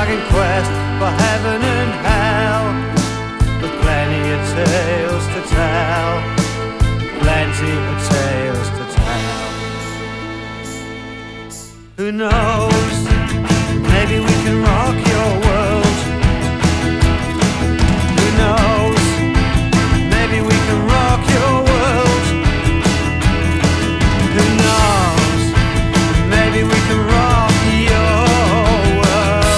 in quest for heaven and hell, with plenty of tales to tell, plenty of tales to tell. Who knows